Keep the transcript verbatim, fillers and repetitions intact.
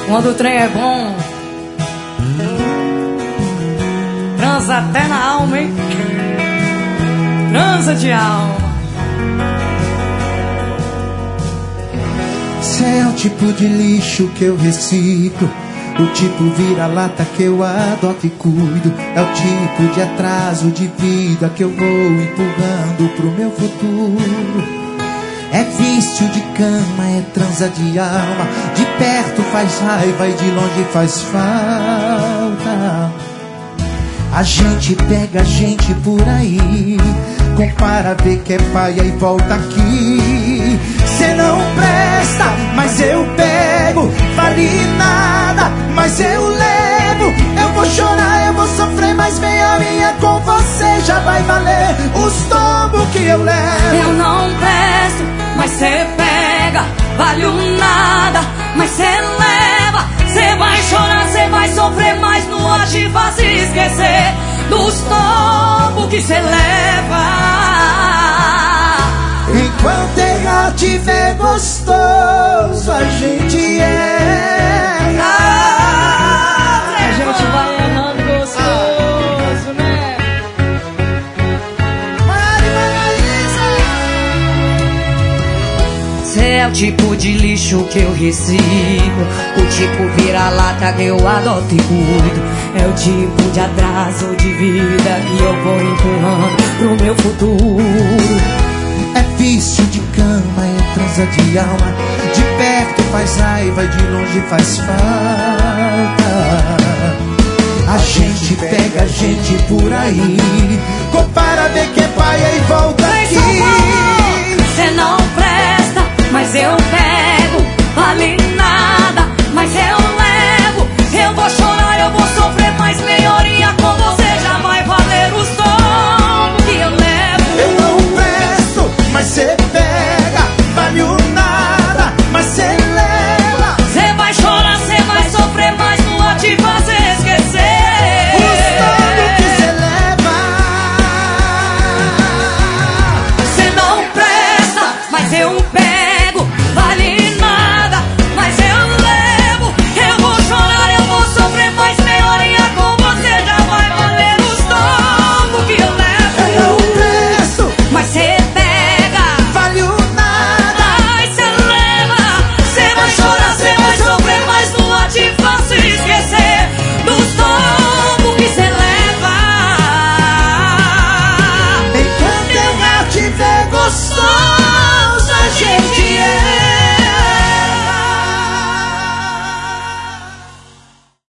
Quando o trem é bom, transa até na alma, hein? Transa de alma. Cê é o tipo de lixo que eu reciclo, o tipo vira-lata que eu adoto e cuido. É o tipo de atraso de vida que eu vou empurrando pro meu futuro. É vício de cama, é transa de alma. De perto faz raiva e de longe faz falta. A gente pega a gente por aí, compara, vê que é paia e volta aqui. Cê não presta, mas eu pego. Vale nada, mas eu levo. Eu vou chorar, eu vou sofrer, mas vem a minha com você. Já vai valer os tombos que eu levo. Eu não presto, mas cê pega. Vale o nada, mas cê leva. Cê vai chorar, cê vai sofrer, mas no ar te faz esquecer dos tombos que cê leva. Enquanto errar tiver gostoso, a gente erra. A gente vai errando gostoso, né? Cê é o tipo de lixo que eu reciclo, o tipo vira-lata que eu adoto e cuido. É o tipo de atraso de vida que eu vou empurrando pro meu futuro. É vício de cama, é transa de alma. De perto faz raiva e de longe faz falta. A gente pega a gente por aí, compara, vê que é paia e volta aqui. Cê não presta, mas eu pego. Vale nada, mas eu levo. Eu vou chorar, eu vou sofrer, mas meia horinha com você já vai valer os tombos que eu levo. Eu não presto, mas cê pega. Vale o nada, mas cê leva. Cê vai chorar, cê vai sofrer, mas não vai te fazer esquecer os tombos que cê leva. Cê não presta, mas eu